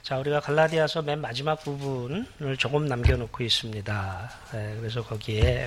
자, 우리가 갈라디아서 맨 마지막 부분을 조금 남겨놓고 있습니다. 그래서 거기에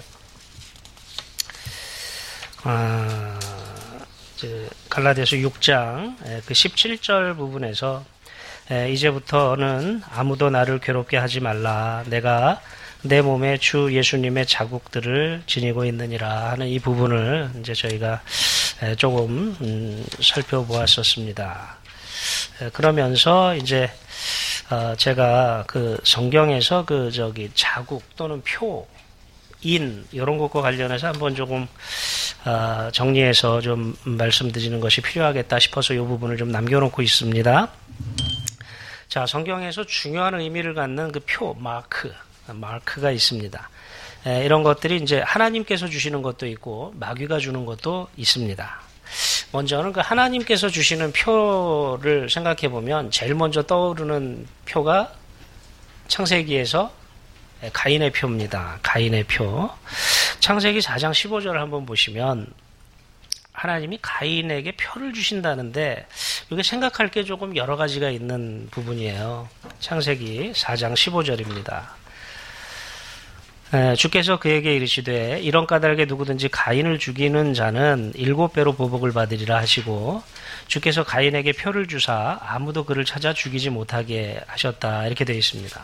갈라디아서 6장 그 17절 부분에서 이제부터는 아무도 나를 괴롭게 하지 말라. 내가 내 몸에 주 예수님의 자국들을 지니고 있느니라 하는 이 부분을 이제 저희가 조금 살펴보았었습니다. 그러면서 이제 제가 그 성경에서 자국 또는 표, 인 이런 것과 관련해서 한번 조금 정리해서 좀 말씀드리는 것이 필요하겠다 싶어서 이 부분을 좀 남겨놓고 있습니다. 자, 성경에서 중요한 의미를 갖는 그 표, 마크가 있습니다. 이런 것들이 이제 하나님께서 주시는 것도 있고 마귀가 주는 것도 있습니다. 먼저는 그 하나님께서 주시는 표를 생각해 보면 제일 먼저 떠오르는 표가 창세기에서 가인의 표입니다. 가인의 표. 창세기 4장 15절을 한번 보시면 하나님이 가인에게 표를 주신다는데 이게 생각할 게 조금 여러 가지가 있는 부분이에요. 창세기 4장 15절입니다. 주께서 그에게 이르시되 이런 까닭에 누구든지 가인을 죽이는 자는 7배로 보복을 받으리라 하시고 주께서 가인에게 표를 주사 아무도 그를 찾아 죽이지 못하게 하셨다. 이렇게 되어 있습니다.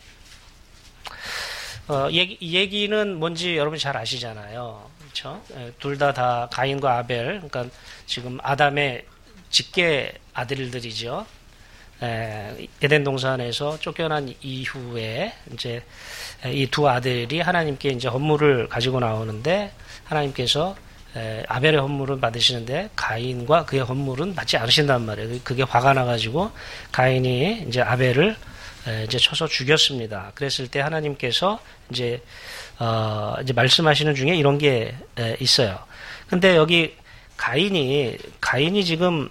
이 얘기는 뭔지 여러분 잘 아시잖아요. 그렇죠? 둘 다 가인과 아벨, 그러니까 지금 아담의 직계 아들들이죠. 에덴 동산에서 쫓겨난 이후에 이제 이 두 아들이 하나님께 이제 헌물을 가지고 나오는데 하나님께서 아벨의 헌물은 받으시는데 가인과 그의 헌물은 받지 않으신단 말이에요. 그게 화가 나가지고 가인이 이제 아벨을 이제 쳐서 죽였습니다. 그랬을 때 하나님께서 이제 말씀하시는 중에 이런 게 있어요. 근데 여기 가인이 지금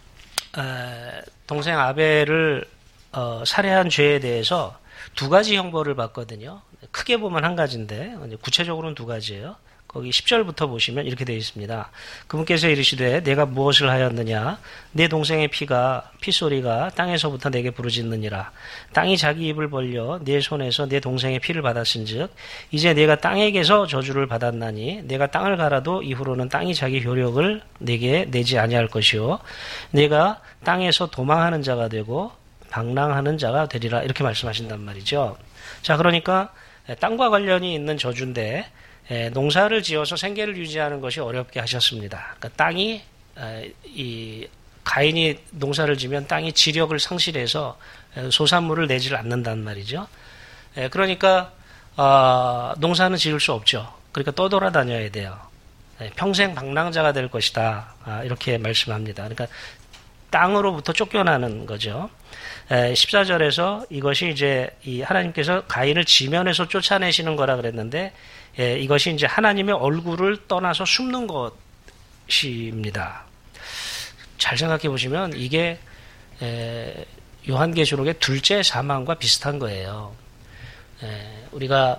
동생 아벨을 살해한 죄에 대해서 두 가지 형벌을 받거든요. 크게 보면 한 가지인데 구체적으로는 두 가지예요. 거기 10절부터 보시면 이렇게 되어 있습니다. 그분께서 이르시되 내가 무엇을 하였느냐 내 동생의 피소리가 땅에서부터 내게 부르짖느니라. 땅이 자기 입을 벌려 내 손에서 내 동생의 피를 받았은즉 이제 내가 땅에게서 저주를 받았나니 내가 땅을 갈아도 이후로는 땅이 자기 효력을 내게 내지 아니할 것이요 내가 땅에서 도망하는 자가 되고 방랑하는 자가 되리라. 이렇게 말씀하신단 말이죠. 자, 그러니까 땅과 관련이 있는 저주인데 농사를 지어서 생계를 유지하는 것이 어렵게 하셨습니다. 그러니까 땅이 이 가인이 농사를 지면 땅이 지력을 상실해서 소산물을 내지를 않는단 말이죠. 그러니까 농사는 지을 수 없죠. 그러니까 떠돌아다녀야 돼요. 평생 방랑자가 될 것이다. 이렇게 말씀합니다. 그러니까 땅으로부터 쫓겨나는 거죠. 14절에서 이것이 이제 이 하나님께서 가인을 지면에서 쫓아내시는 거라 그랬는데 이것이 이제 하나님의 얼굴을 떠나서 숨는 것입니다. 잘 생각해 보시면 이게 요한계시록의 둘째 사망과 비슷한 거예요. 우리가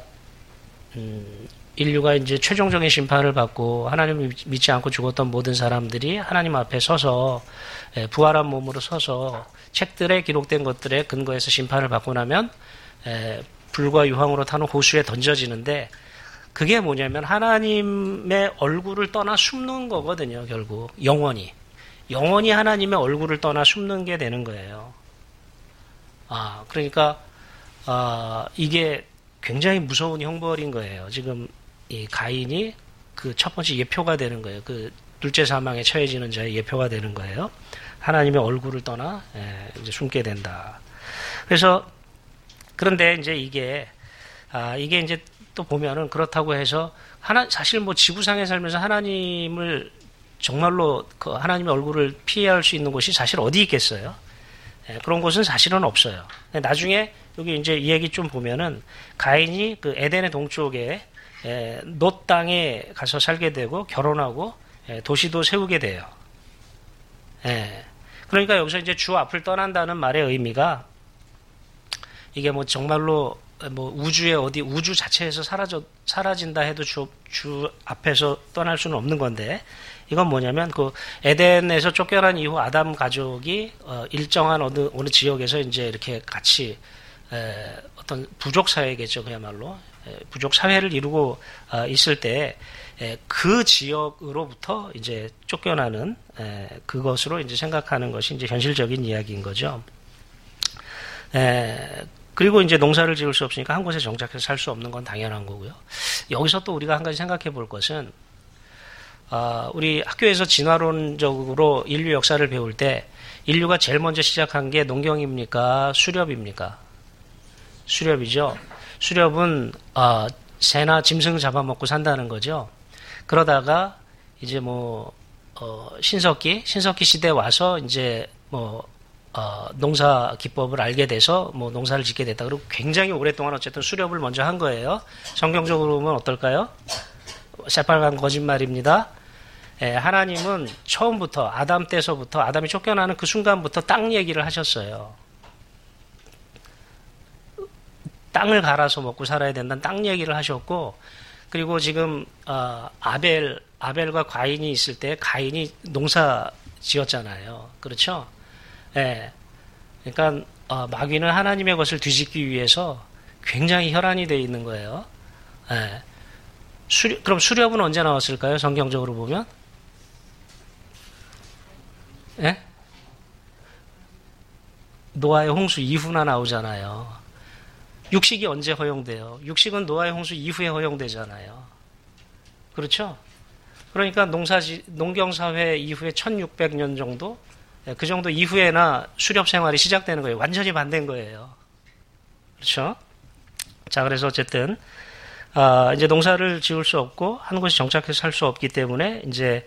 인류가 이제 최종적인 심판을 받고 하나님을 믿지 않고 죽었던 모든 사람들이 하나님 앞에 서서 부활한 몸으로 서서 책들에 기록된 것들에 근거해서 심판을 받고 나면 불과 유황으로 타는 호수에 던져지는데 그게 뭐냐면 하나님의 얼굴을 떠나 숨는 거거든요. 결국 영원히 하나님의 얼굴을 떠나 숨는 게 되는 거예요. 그러니까 이게 굉장히 무서운 형벌인 거예요. 지금 이 가인이 그 첫 번째 예표가 되는 거예요. 그 둘째 사망에 처해지는 자의 예표가 되는 거예요. 하나님의 얼굴을 떠나 이제 숨게 된다. 그래서 그런데 이제 이게 이제 또 보면은 그렇다고 해서 사실 뭐 지구상에 살면서 하나님을 정말로 그 하나님의 얼굴을 피해야 할 수 있는 곳이 사실 어디 있겠어요? 그런 곳은 사실은 없어요. 나중에 여기 이제 이 얘기 좀 보면은 가인이 그 에덴의 동쪽에 놋 땅에 가서 살게 되고 결혼하고 도시도 세우게 돼요. 그러니까 여기서 이제 주 앞을 떠난다는 말의 의미가 이게 뭐 정말로 뭐 우주의 우주 자체에서 사라진다 해도 주 앞에서 떠날 수는 없는 건데 이건 뭐냐면 그 에덴에서 쫓겨난 이후 아담 가족이 일정한 어느 지역에서 이제 이렇게 같이 어떤 부족 사회겠죠, 그야말로 부족 사회를 이루고 있을 때 그 지역으로부터 이제 쫓겨나는 그것으로 이제 생각하는 것이 이제 현실적인 이야기인 거죠. 그리고 이제 농사를 지을 수 없으니까 한 곳에 정착해서 살 수 없는 건 당연한 거고요. 여기서 또 우리가 한 가지 생각해 볼 것은 우리 학교에서 진화론적으로 인류 역사를 배울 때 인류가 제일 먼저 시작한 게 농경입니까? 수렵입니까? 수렵이죠. 수렵은 새나 짐승 잡아먹고 산다는 거죠. 그러다가 이제 신석기 시대에 와서 이제 농사 기법을 알게 돼서 농사를 짓게 됐다. 그리고 굉장히 오랫동안 어쨌든 수렵을 먼저 한 거예요. 성경적으로 보면 어떨까요? 새빨간 거짓말입니다. 하나님은 처음부터 아담 때서부터 아담이 쫓겨나는 그 순간부터 땅 얘기를 하셨어요. 땅을 갈아서 먹고 살아야 된다는 땅 얘기를 하셨고, 그리고 지금 아벨과 가인이 있을 때 가인이 농사 지었잖아요. 그렇죠? 그러니까 마귀는 하나님의 것을 뒤집기 위해서 굉장히 혈안이 되어 있는 거예요. 그럼 수렵은 언제 나왔을까요? 성경적으로 보면? 노아의 홍수 이후나 나오잖아요. 육식이 언제 허용돼요? 육식은 노아의 홍수 이후에 허용되잖아요. 그렇죠? 그러니까 농경사회 이후에 1600년 정도? 그 정도 이후에나 수렵 생활이 시작되는 거예요. 완전히 반대인 거예요. 그렇죠? 자, 그래서 어쨌든, 이제 농사를 지을 수 없고, 한 곳에 정착해서 살 수 없기 때문에, 이제,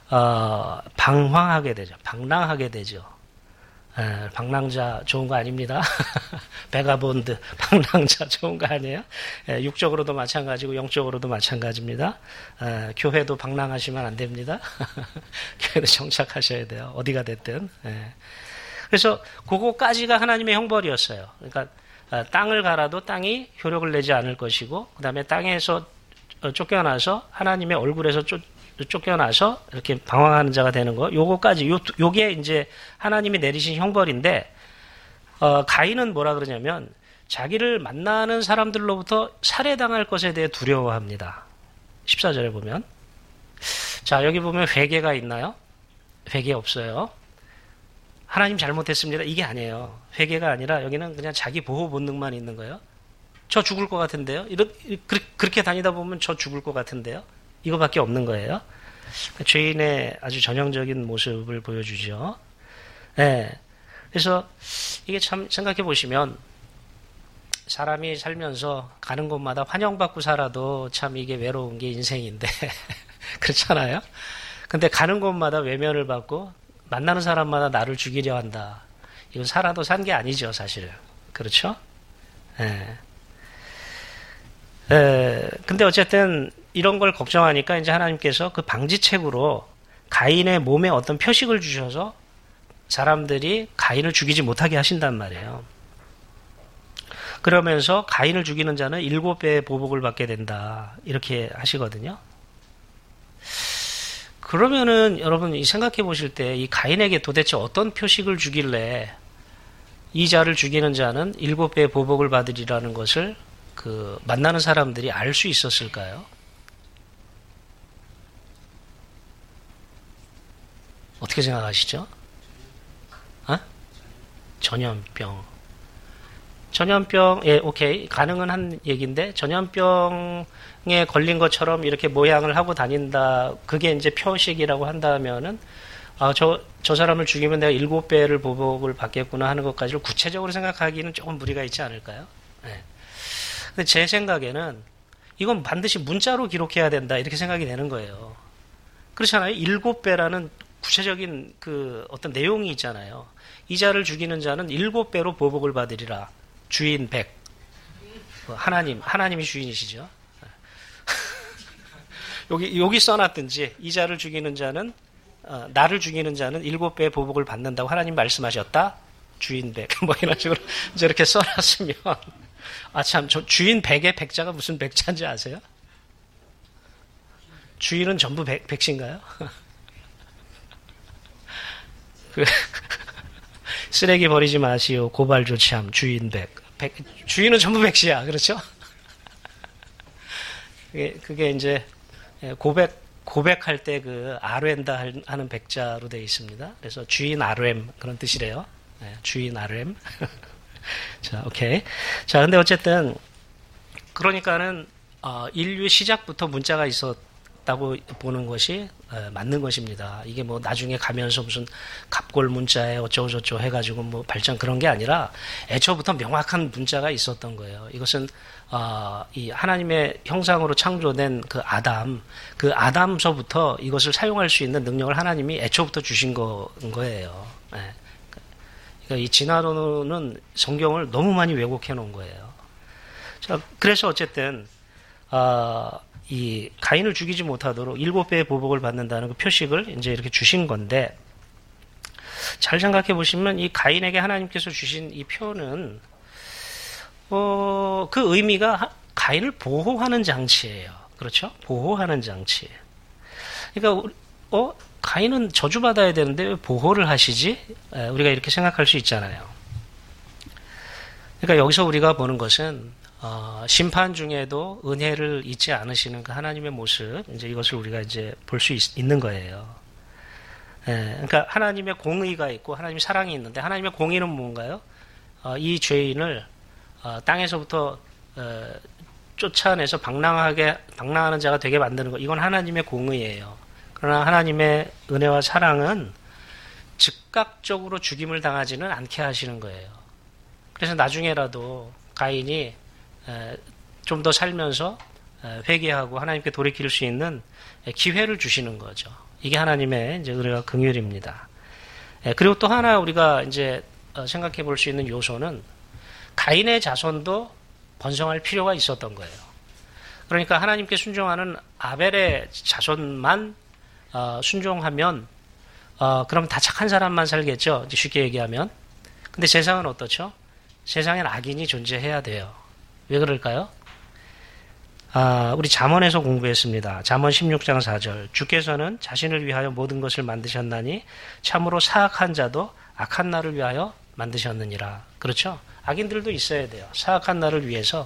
방황하게 되죠. 방랑하게 되죠. 방랑자 좋은 거 아닙니다. 베가본드, 방랑자 좋은 거 아니에요? 육적으로도 마찬가지고 영적으로도 마찬가지입니다. 교회도 방랑하시면 안 됩니다. 교회도 정착하셔야 돼요. 어디가 됐든. 그래서 그거까지가 하나님의 형벌이었어요. 그러니까 땅을 갈아도 땅이 효력을 내지 않을 것이고, 그 다음에 땅에서 쫓겨나서 하나님의 얼굴에서 쫓겨나서 이렇게 방황하는 자가 되는 거, 요거까지, 요게 이제 하나님이 내리신 형벌인데, 가인은 뭐라 그러냐면, 자기를 만나는 사람들로부터 살해당할 것에 대해 두려워합니다. 14절에 보면. 자, 여기 보면 회개가 있나요? 회개 없어요. 하나님 잘못했습니다. 이게 아니에요. 회개가 아니라 여기는 그냥 자기 보호 본능만 있는 거예요. 저 죽을 것 같은데요? 그렇게 다니다 보면 저 죽을 것 같은데요? 이거밖에 없는 거예요. 죄인의 아주 전형적인 모습을 보여주죠. 그래서 이게 참 생각해 보시면 사람이 살면서 가는 곳마다 환영받고 살아도 참 이게 외로운 게 인생인데 그렇잖아요. 근데 가는 곳마다 외면을 받고 만나는 사람마다 나를 죽이려 한다. 이건 살아도 산 게 아니죠, 사실은. 그렇죠? 근데 어쨌든 이런 걸 걱정하니까 이제 하나님께서 그 방지책으로 가인의 몸에 어떤 표식을 주셔서 사람들이 가인을 죽이지 못하게 하신단 말이에요. 그러면서 가인을 죽이는 자는 7배의 보복을 받게 된다. 이렇게 하시거든요. 그러면은 여러분 생각해 보실 때 이 가인에게 도대체 어떤 표식을 주길래 이 자를 죽이는 자는 7배의 보복을 받으리라는 것을 그 만나는 사람들이 알 수 있었을까요? 어떻게 생각하시죠? 전염병, 오케이. 가능은 한 얘기인데, 전염병에 걸린 것처럼 이렇게 모양을 하고 다닌다. 그게 이제 표식이라고 한다면은, 저 사람을 죽이면 내가 7배를 보복을 받겠구나 하는 것까지를 구체적으로 생각하기는 조금 무리가 있지 않을까요? 근데 제 생각에는 이건 반드시 문자로 기록해야 된다. 이렇게 생각이 되는 거예요. 그렇잖아요. 7배라는 구체적인 그 어떤 내용이 있잖아요. 이 자를 죽이는 자는 7배로 보복을 받으리라. 주인 100. 하나님이 주인이시죠. 여기 써놨든지 이 자를 죽이는 자는 나를 죽이는 자는 7배의 보복을 받는다고 하나님 말씀하셨다. 주인 100. 뭐 이런 식으로 이렇게 써놨으면 참, 저 주인 100의 백자가 무슨 백자인지 아세요? 주인은 전부 백신가요? 그 쓰레기 버리지 마시오. 고발 조치함. 주인 주인은 전부 백시야. 그렇죠? 그게 이제 고백할 때 그 아르엔다 하는 백자로 되어 있습니다. 그래서 주인 아르엠 그런 뜻이래요. 네, 주인 아르엠. 자, 오케이. 자, 근데 어쨌든 그러니까는 인류 시작부터 문자가 있었다고 보는 것이 맞는 것입니다. 이게 뭐 나중에 가면서 무슨 갑골 문자에 어쩌고저쩌고 해가지고 뭐 발전 그런 게 아니라 애초부터 명확한 문자가 있었던 거예요. 이것은 이 하나님의 형상으로 창조된 그 아담서부터 이것을 사용할 수 있는 능력을 하나님이 애초부터 주신 거예요. 네. 그러니까 이 진화론은 성경을 너무 많이 왜곡해 놓은 거예요. 자, 그래서 어쨌든 이 가인을 죽이지 못하도록 7배의 보복을 받는다는 그 표식을 이제 이렇게 주신 건데, 잘 생각해 보시면 이 가인에게 하나님께서 주신 이 표는 그 의미가 가인을 보호하는 장치예요. 그렇죠? 보호하는 장치. 그러니까 가인은 저주받아야 되는데 왜 보호를 하시지? 우리가 이렇게 생각할 수 있잖아요. 그러니까 여기서 우리가 보는 것은 심판 중에도 은혜를 잊지 않으시는 그 하나님의 모습, 이제 이것을 우리가 이제 볼 수 있는 거예요. 그러니까 하나님의 공의가 있고 하나님의 사랑이 있는데, 하나님의 공의는 뭔가요? 이 죄인을 땅에서부터 쫓아내서 방랑하는 자가 되게 만드는 것, 이건 하나님의 공의예요. 그러나 하나님의 은혜와 사랑은 즉각적으로 죽임을 당하지는 않게 하시는 거예요. 그래서 나중에라도 가인이 좀 더 살면서 회개하고 하나님께 돌이킬 수 있는 기회를 주시는 거죠. 이게 하나님의 이제 은혜와 긍휼입니다. 그리고 또 하나 우리가 이제 생각해 볼 수 있는 요소는 가인의 자손도 번성할 필요가 있었던 거예요. 그러니까 하나님께 순종하는 아벨의 자손만 순종하면 그럼 다 착한 사람만 살겠죠. 쉽게 얘기하면. 근데 세상은 어떻죠? 세상엔 악인이 존재해야 돼요. 왜 그럴까요? 우리 잠언에서 공부했습니다. 잠언 16장 4절. 주께서는 자신을 위하여 모든 것을 만드셨나니 참으로 사악한 자도 악한 날을 위하여 만드셨느니라. 그렇죠? 악인들도 있어야 돼요. 사악한 날을 위해서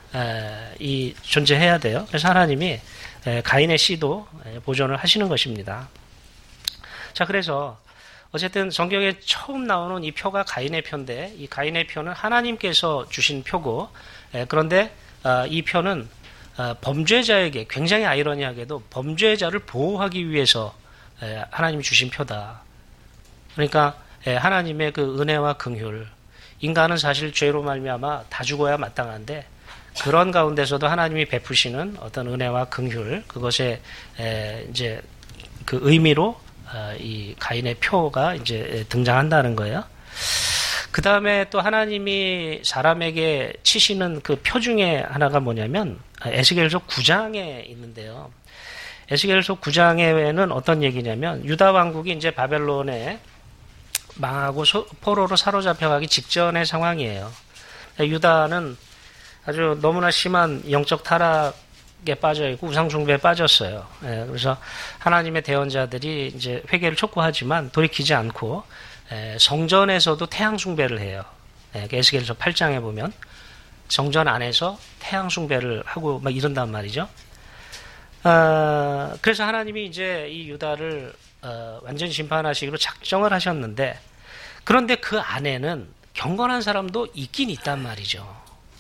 존재해야 돼요. 그래서 하나님이 가인의 씨도 보존을 하시는 것입니다. 자, 그래서 어쨌든 성경에 처음 나오는 이 표가 가인의 표인데, 이 가인의 표는 하나님께서 주신 표고, 그런데 이 표는 범죄자에게, 굉장히 아이러니하게도 범죄자를 보호하기 위해서 하나님이 주신 표다. 그러니까 하나님의 그 은혜와 긍휼, 인간은 사실 죄로 말미암아 다 죽어야 마땅한데, 그런 가운데서도 하나님이 베푸시는 어떤 은혜와 긍휼, 그것에 이제 그 의미로 이 가인의 표가 이제 등장한다는 거예요. 그 다음에 또 하나님이 사람에게 치시는 그 표 중에 하나가 뭐냐면 에스겔서 9장에 있는데요. 에스겔서 9장에는 어떤 얘기냐면, 유다 왕국이 이제 바벨론에 망하고 포로로 사로잡혀가기 직전의 상황이에요. 유다는 아주 너무나 심한 영적 타락에 빠져 있고 우상 숭배에 빠졌어요. 그래서 하나님의 대언자들이 이제 회개를 촉구하지만 돌이키지 않고 성전에서도 태양 숭배를 해요. 에스겔서 8장에 보면 성전 안에서 태양 숭배를 하고 막 이런단 말이죠. 그래서 하나님이 이제 이 유다를 완전히 심판하시기로 작정을 하셨는데, 그런데 그 안에는 경건한 사람도 있긴 있단 말이죠.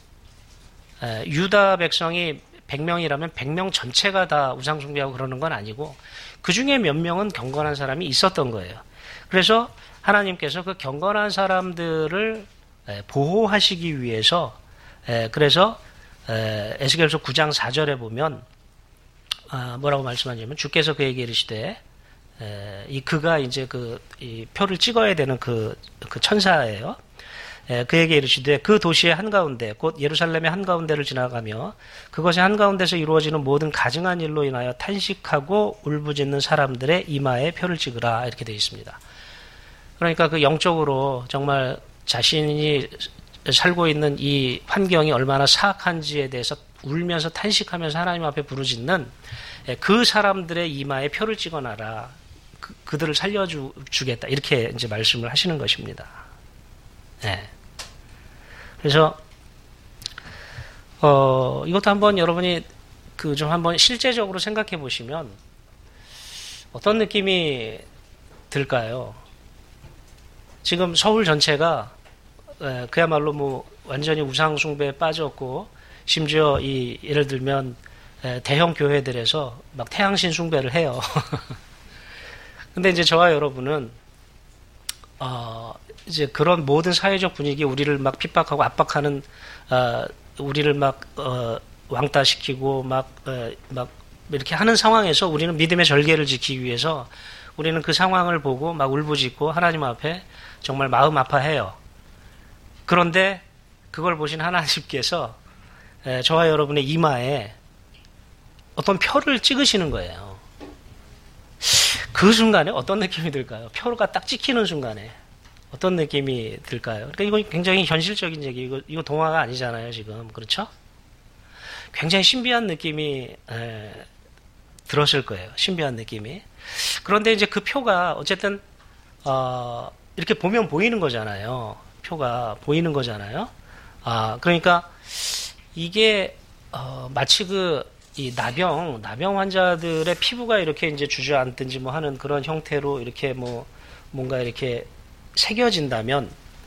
유다 백성이 100명이라면 100명 전체가 다 우상숭배하고 그러는 건 아니고, 그 중에 몇 명은 경건한 사람이 있었던 거예요. 그래서 하나님께서 그 경건한 사람들을 보호하시기 위해서, 그래서 에스겔서 9장 4절에 보면 뭐라고 말씀하냐면, 주께서 그에게 이르시되, 그가 이제 이 표를 찍어야 되는 그 천사예요. 그에게 이르시되 그 도시의 한가운데 곧 예루살렘의 한가운데를 지나가며 그것의 한가운데서 이루어지는 모든 가증한 일로 인하여 탄식하고 울부짖는 사람들의 이마에 표를 찍으라, 이렇게 되어 있습니다. 그러니까 그 영적으로 정말 자신이 살고 있는 이 환경이 얼마나 사악한지에 대해서 울면서 탄식하면서 하나님 앞에 부르짖는 그 사람들의 이마에 표를 찍어놔라. 그들을 살려주겠다. 이렇게 이제 말씀을 하시는 것입니다. 네. 그래서, 이것도 한번 여러분이 좀 한번 실제적으로 생각해 보시면 어떤 느낌이 들까요? 지금 서울 전체가 그야말로 뭐 완전히 우상숭배에 빠졌고, 심지어 예를 들면 대형 교회들에서 막 태양신 숭배를 해요. 근데 이제 저와 여러분은 이제 그런 모든 사회적 분위기, 우리를 막 핍박하고 압박하는, 우리를 막 왕따시키고 막 이렇게 하는 상황에서 우리는 믿음의 절개를 지키기 위해서 우리는 그 상황을 보고 막 울부짖고 하나님 앞에 정말 마음 아파해요. 그런데 그걸 보신 하나님께서 저와 여러분의 이마에 어떤 표를 찍으시는 거예요. 그 순간에 어떤 느낌이 들까요? 표가 딱 찍히는 순간에 어떤 느낌이 들까요? 그러니까 이거 굉장히 현실적인 얘기, 이거 동화가 아니잖아요, 지금. 그렇죠? 굉장히 신비한 느낌이 들었을 거예요. 신비한 느낌이. 그런데 이제 그 표가 어쨌든 이렇게 보면 보이는 거잖아요. 표가 보이는 거잖아요. 그러니까 이게 마치 이 나병 환자들의 피부가 이렇게 이제 주저앉든지 뭐 하는 그런 형태로 이렇게 뭔가 이렇게 새겨진다면,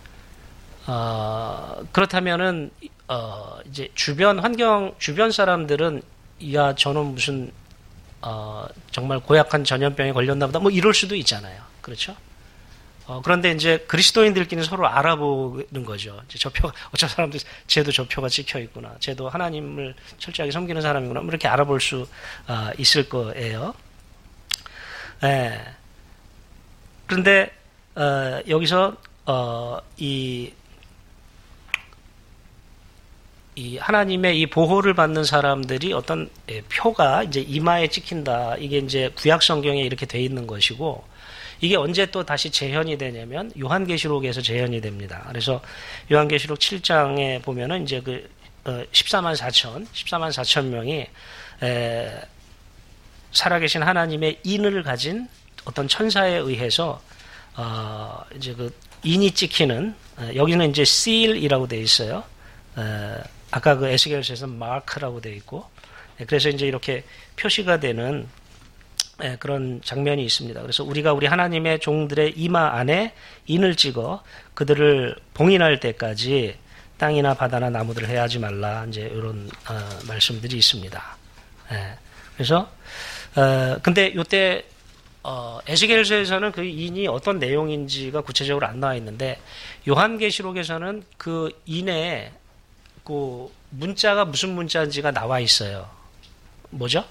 그렇다면은 이제 주변 사람들은 야, 저는 무슨 정말 고약한 전염병에 걸렸나 보다 뭐 이럴 수도 있잖아요. 그렇죠? 그런데 이제 그리스도인들끼리 서로 알아보는 거죠. 이제 어떤 사람들, 쟤도 저 표가 찍혀 있구나. 쟤도 하나님을 철저하게 섬기는 사람이구나. 뭐 이렇게 알아볼 수 있을 거예요. 예. 그런데, 여기서, 이 하나님의 이 보호를 받는 사람들이 어떤 표가 이제 이마에 찍힌다. 이게 이제 구약 성경에 이렇게 돼 있는 것이고, 이게 언제 또 다시 재현이 되냐면 요한계시록에서 재현이 됩니다. 그래서 요한계시록 7장에 보면은 이제 14만 4천 명이 살아계신 하나님의 인을 가진 어떤 천사에 의해서 이제 인이 찍히는, 여기는 이제 seal이라고 되어 있어요. 아까 에스겔서에서 마크라고 되어 있고, 그래서 이제 이렇게 표시가 되는 그런 장면이 있습니다. 그래서 우리가 우리 하나님의 종들의 이마 안에 인을 찍어 그들을 봉인할 때까지 땅이나 바다나 나무들을 해하지 말라. 이제 이런 말씀들이 있습니다. 그래서 근데 이때 에스겔서에서는 그 인이 어떤 내용인지가 구체적으로 안 나와 있는데, 요한계시록에서는 그 인에 그 문자가 무슨 문자인지가 나와 있어요. 뭐죠?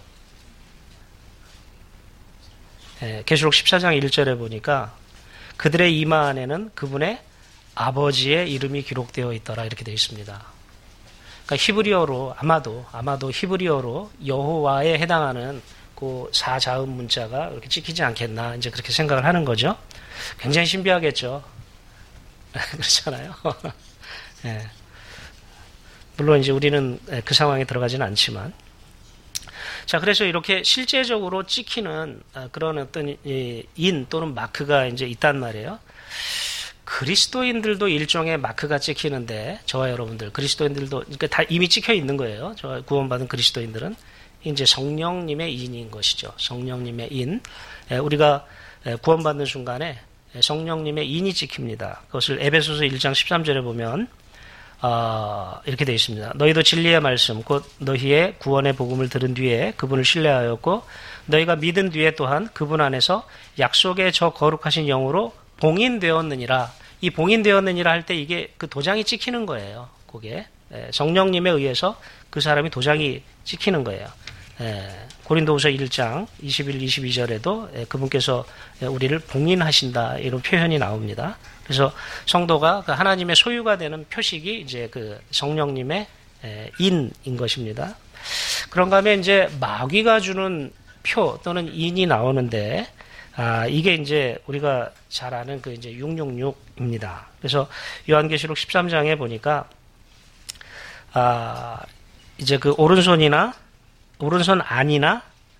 계시록 14장 1절에 보니까 그들의 이마 안에는 그분의 아버지의 이름이 기록되어 있더라, 이렇게 되어 있습니다. 그러니까 히브리어로 아마도 히브리어로 여호와에 해당하는 그 사자음 문자가 이렇게 찍히지 않겠나, 이제 그렇게 생각을 하는 거죠. 굉장히 신비하겠죠. 그렇잖아요. 네. 물론 이제 우리는 그 상황에 들어가지는 않지만, 자, 그래서 이렇게 실제적으로 찍히는 그런 어떤 인 또는 마크가 이제 있단 말이에요. 그리스도인들도 일종의 마크가 찍히는데, 저와 여러분들, 그리스도인들도, 그러니까 다 이미 찍혀 있는 거예요. 저 구원받은 그리스도인들은. 이제 성령님의 인인 것이죠. 성령님의 인. 우리가 구원받는 순간에 성령님의 인이 찍힙니다. 그것을 에베소서 1장 13절에 보면, 이렇게 되어 있습니다. 너희도 진리의 말씀, 곧 너희의 구원의 복음을 들은 뒤에 그분을 신뢰하였고, 너희가 믿은 뒤에 또한 그분 안에서 약속의 저 거룩하신 영으로 봉인되었느니라. 이 봉인되었느니라 할 때 이게 그 도장이 찍히는 거예요. 그게 성령님에 의해서 그 사람이 도장이 찍히는 거예요. 고린도후서 1장 21, 22절에도 그분께서 우리를 봉인하신다, 이런 표현이 나옵니다. 그래서 성도가 그 하나님의 소유가 되는 표식이 이제 그 성령님의 인인 것입니다. 그런가 하면 이제 마귀가 주는 표 또는 인이 나오는데, 이게 이제 우리가 잘 아는 그 이제 666입니다. 그래서 요한계시록 13장에 보니까, 이제 그 오른손 안이나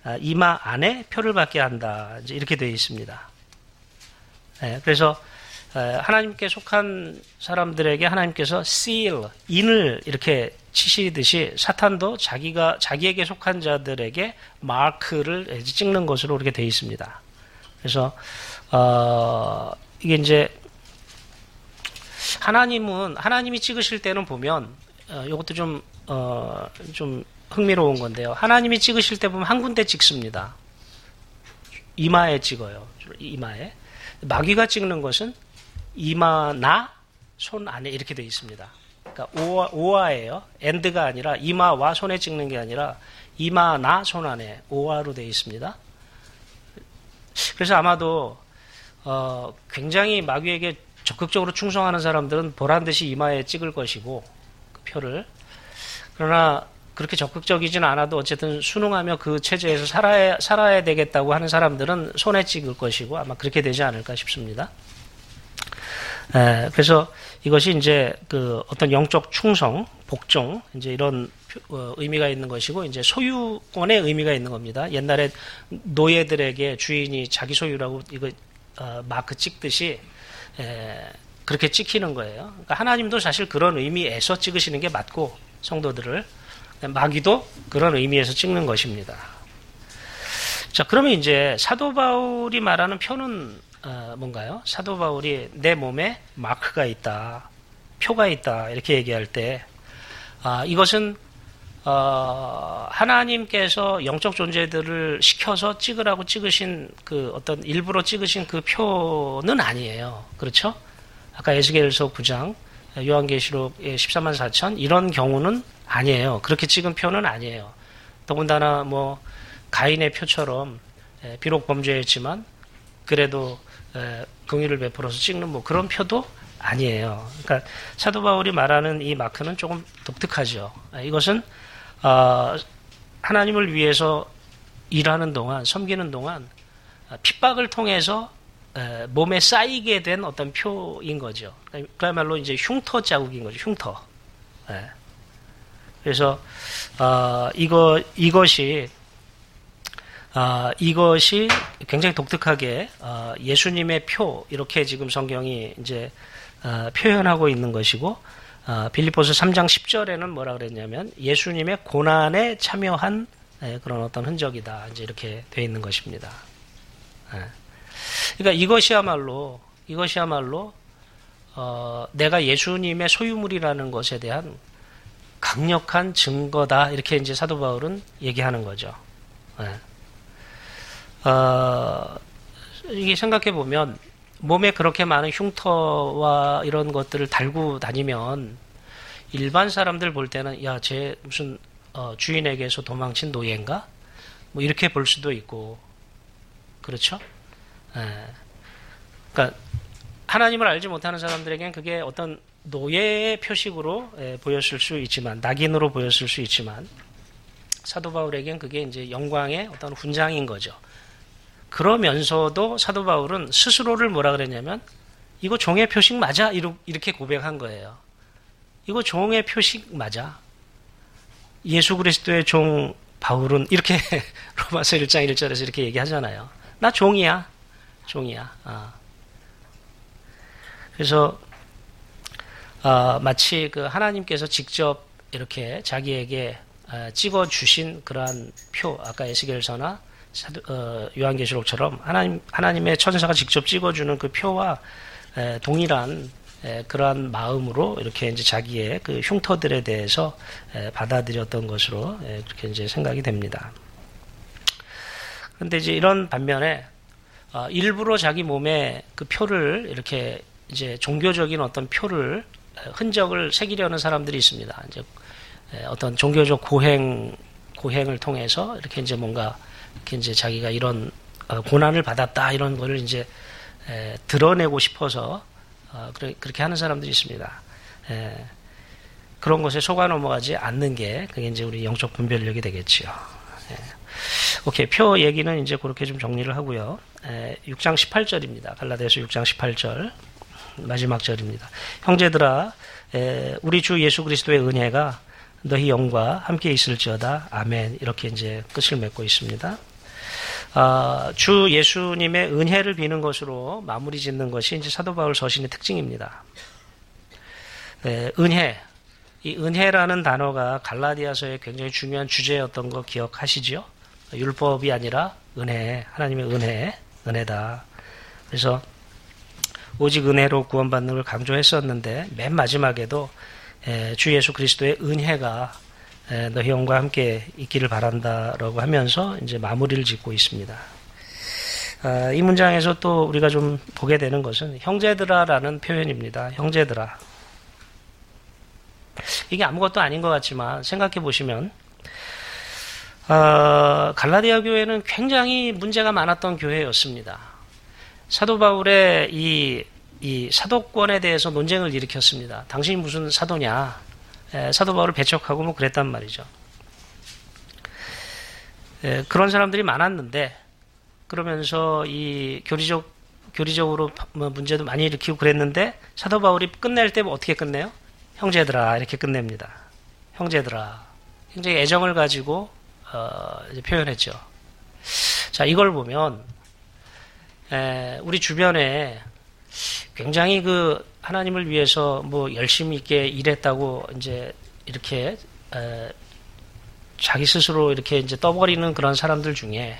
이마 안에 표를 받게 한다. 이제 이렇게 되어 있습니다. 그래서 하나님께 속한 사람들에게 하나님께서 seal, 인을 이렇게 치시듯이 사탄도 자기에게 속한 자들에게 마크를 찍는 것으로 이렇게 되어 있습니다. 그래서 이게 이제 하나님이 찍으실 때는 보면 이것도 좀 흥미로운 건데요. 하나님이 찍으실 때 보면 한 군데 찍습니다. 이마에 찍어요. 이마에. 마귀가 찍는 것은 이마나 손 안에 이렇게 되어 있습니다. 그러니까 오아예요. 엔드가 아니라 이마와 손에 찍는 게 아니라 이마나 손 안에 오아로 되어 있습니다. 그래서 아마도 굉장히 마귀에게 적극적으로 충성하는 사람들은 보란듯이 이마에 찍을 것이고 그 표를. 그러나 그렇게 적극적이지는 않아도 어쨌든 순응하며 그 체제에서 살아야 되겠다고 하는 사람들은 손에 찍을 것이고 아마 그렇게 되지 않을까 싶습니다. 그래서 이것이 이제 그 어떤 영적 충성, 복종, 이제 이런 의미가 있는 것이고, 이제 소유권의 의미가 있는 겁니다. 옛날에 노예들에게 주인이 자기 소유라고 이거 마크 찍듯이 그렇게 찍히는 거예요. 그러니까 하나님도 사실 그런 의미에서 찍으시는 게 맞고, 성도들을 마귀도 그런 의미에서 찍는 것입니다. 자, 그러면 이제 사도 바울이 말하는 표는 뭔가요? 사도 바울이 내 몸에 마크가 있다, 표가 있다 이렇게 얘기할 때 이것은 하나님께서 영적 존재들을 시켜서 찍으라고 찍으신 그 어떤 일부러 찍으신 그 표는 아니에요. 그렇죠? 아까 에스겔서 9장, 요한계시록의 14만 4천 이런 경우는 아니에요. 그렇게 찍은 표는 아니에요. 더군다나 뭐 가인의 표처럼 비록 범죄했지만 그래도 긍휼을 베풀어서 찍는 뭐 그런 표도 아니에요. 그러니까 사도 바울이 말하는 이 마크는 조금 독특하죠. 이것은 하나님을 위해서 일하는 동안, 섬기는 동안 핍박을 통해서 몸에 쌓이게 된 어떤 표인 거죠. 그야말로 이제 흉터 자국인 거죠. 흉터. 그래서 이것이 굉장히 독특하게 예수님의 표 이렇게 지금 성경이 이제 표현하고 있는 것이고, 빌립보서 3장 10절에는 뭐라 그랬냐면 예수님의 고난에 참여한 그런 어떤 흔적이다 이제 이렇게 되어 있는 것입니다. 그러니까 이것이야말로 내가 예수님의 소유물이라는 것에 대한 강력한 증거다 이렇게 이제 사도 바울은 얘기하는 거죠. 이게 생각해 보면 몸에 그렇게 많은 흉터와 이런 것들을 달고 다니면 일반 사람들 볼 때는 야, 쟤 무슨 주인에게서 도망친 노예인가? 뭐 이렇게 볼 수도 있고, 그렇죠? 그러니까 하나님을 알지 못하는 사람들에게는 그게 어떤 노예의 표식으로 보였을 수 있지만, 낙인으로 보였을 수 있지만, 사도 바울에게는 그게 이제 영광의 어떤 훈장인 거죠. 그러면서도 사도 바울은 스스로를 뭐라 그랬냐면 이거 종의 표식 맞아? 이렇게 고백한 거예요. 이거 종의 표식 맞아? 예수 그리스도의 종 바울은 이렇게 로마서 1장 1절에서 이렇게 얘기하잖아요. 나 종이야. 그래서 마치 그 하나님께서 직접 이렇게 자기에게 찍어주신 그러한 표, 아까 에스겔서나 요한계시록처럼 하나님의 천사가 직접 찍어주는 그 표와 동일한 그러한 마음으로 이렇게 이제 자기의 그 흉터들에 대해서 받아들였던 것으로 그렇게 이제 생각이 됩니다. 그런데 이제 이런 반면에 일부러 자기 몸에 그 표를 이렇게 이제 종교적인 어떤 표를 흔적을 새기려는 사람들이 있습니다. 이제 어떤 종교적 고행을 통해서 이렇게 이제 뭔가 이렇게 이제 자기가 이런 고난을 받았다 이런 거를 이제 드러내고 싶어서 그렇게 하는 사람들이 있습니다. 그런 것에 속아 넘어가지 않는 게 그게 이제 우리 영적 분별력이 되겠지요. 오케이, 표 얘기는 이제 그렇게 좀 정리를 하고요. 6장 18절입니다. 갈라디아서 6장 18절 마지막 절입니다. 형제들아, 우리 주 예수 그리스도의 은혜가 너희 영과 함께 있을지어다. 아멘. 이렇게 이제 끝을 맺고 있습니다. 주 예수님의 은혜를 비는 것으로 마무리 짓는 것이 이제 사도 바울 서신의 특징입니다. 은혜. 이 은혜라는 단어가 갈라디아서의 굉장히 중요한 주제였던 거 기억하시죠? 율법이 아니라 은혜, 하나님의 은혜다. 그래서 오직 은혜로 구원받는 걸 강조했었는데 맨 마지막에도 주 예수 그리스도의 은혜가 너희 영과 함께 있기를 바란다라고 하면서 이제 마무리를 짓고 있습니다. 이 문장에서 또 우리가 좀 보게 되는 것은 형제들아라는 표현입니다. 형제들아. 이게 아무것도 아닌 것 같지만 생각해 보시면 갈라디아 교회는 굉장히 문제가 많았던 교회였습니다. 사도 바울의 이 사도권에 대해서 논쟁을 일으켰습니다. 당신이 무슨 사도냐? 사도 바울을 배척하고 뭐 그랬단 말이죠. 그런 사람들이 많았는데 그러면서 이 교리적으로 뭐 문제도 많이 일으키고 그랬는데 사도 바울이 끝낼 때 어떻게 끝내요? 형제들아 이렇게 끝냅니다. 형제들아. 굉장히 애정을 가지고 이제 표현했죠. 자, 이걸 보면 우리 주변에 굉장히 그 하나님을 위해서 뭐 열심히 있게 일했다고 이제 이렇게 자기 스스로 이렇게 이제 떠버리는 그런 사람들 중에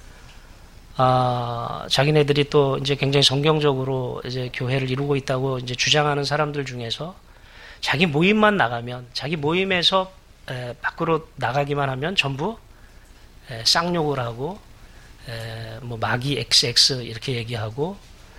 자기네들이 또 이제 굉장히 성경적으로 이제 교회를 이루고 있다고 이제 주장하는 사람들 중에서 자기 모임만 나가면 자기 모임에서 밖으로 나가기만 하면 전부 쌍욕을 하고 뭐 마귀 XX 이렇게 얘기하고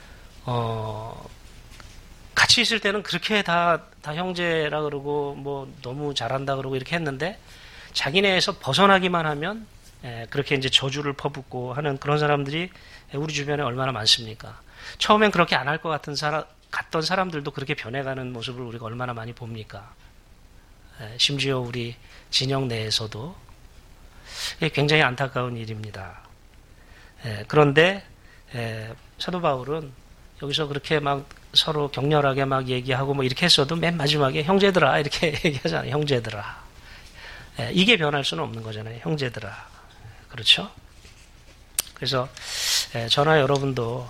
같이 있을 때는 그렇게 다 형제라 그러고 뭐 너무 잘한다 그러고 이렇게 했는데 자기네에서 벗어나기만 하면 그렇게 이제 저주를 퍼붓고 하는 그런 사람들이 우리 주변에 얼마나 많습니까? 처음엔 그렇게 안 할 것 같던 사람들도 그렇게 변해가는 모습을 우리가 얼마나 많이 봅니까? 심지어 우리 진영 내에서도 굉장히 안타까운 일입니다. 그런데 사도 바울은 여기서 그렇게 막 서로 격렬하게 막 얘기하고 뭐 이렇게 했어도 맨 마지막에 형제들아 이렇게 얘기하잖아요. 형제들아. 이게 변할 수는 없는 거잖아요. 형제들아. 그렇죠? 그래서 저나 여러분도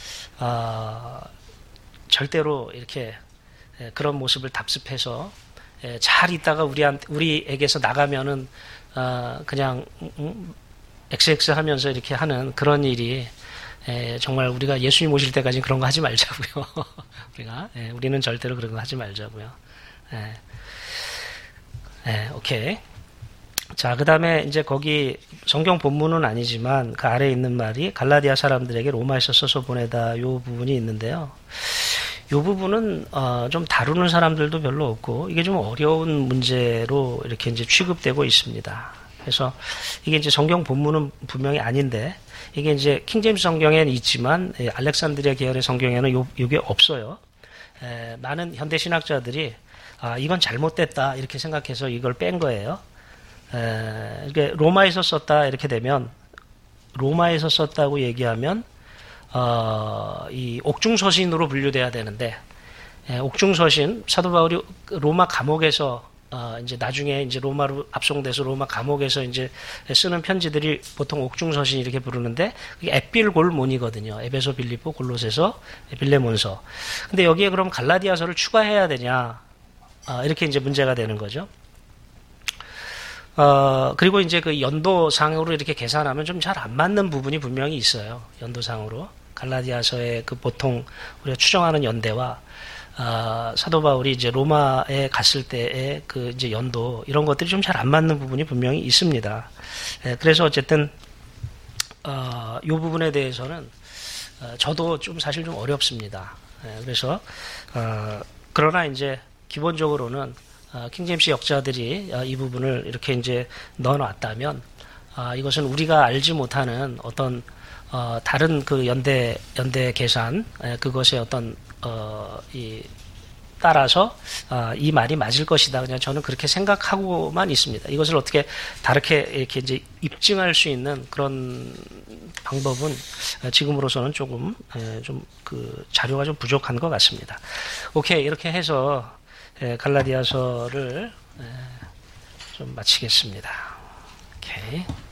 절대로 이렇게 그런 모습을 답습해서 잘 있다가 우리에게서 나가면은 그냥 XX 하면서 이렇게 하는 그런 일이 정말 우리가 예수님 오실 때까지 그런 거 하지 말자고요. 우리는 절대로 그런 거 하지 말자고요. 오케이. 자, 그 다음에 이제 거기 성경 본문은 아니지만 그 아래에 있는 말이 갈라디아 사람들에게 로마에서 써서 보내다 요 부분이 있는데요. 요 부분은 좀 다루는 사람들도 별로 없고 이게 좀 어려운 문제로 이렇게 이제 취급되고 있습니다. 그래서 이게 이제 성경 본문은 분명히 아닌데 이게 이제 킹제임스 성경에는 있지만 알렉산드리아 계열의 성경에는 요게 없어요. 많은 현대 신학자들이 이건 잘못됐다 이렇게 생각해서 이걸 뺀 거예요. 이게 로마에서 썼다 이렇게 되면 로마에서 썼다고 얘기하면 이 옥중서신으로 분류돼야 되는데 옥중서신 사도 바울이 로마 감옥에서 이제 나중에 이제 로마로 압송돼서 로마 감옥에서 이제 쓰는 편지들이 보통 옥중서신 이렇게 부르는데 그게 에필골몬이거든요. 에베소, 빌립보, 골로새서, 빌레몬서. 근데 여기에 그럼 갈라디아서를 추가해야 되냐? 이렇게 이제 문제가 되는 거죠. 그리고 이제 그 연도상으로 이렇게 계산하면 좀 잘 안 맞는 부분이 분명히 있어요. 연도상으로. 갈라디아서의 그 보통 우리가 추정하는 연대와 사도 바울이 이제 로마에 갔을 때의 그 이제 연도 이런 것들이 좀 잘 안 맞는 부분이 분명히 있습니다. 그래서 어쨌든 이 부분에 대해서는 저도 좀 사실 좀 어렵습니다. 그래서 그러나 이제 기본적으로는 킹제임스 역자들이 이 부분을 이렇게 이제 넣어놨다면 이것은 우리가 알지 못하는 어떤 다른 그 연대 계산 그것의 어떤 따라서 이 말이 맞을 것이다. 그냥 저는 그렇게 생각하고만 있습니다. 이것을 어떻게 다르게 이렇게 이제 입증할 수 있는 그런 방법은 지금으로서는 조금 좀 그 자료가 좀 부족한 것 같습니다. 오케이, 이렇게 해서 갈라디아서를 좀 마치겠습니다. 오케이.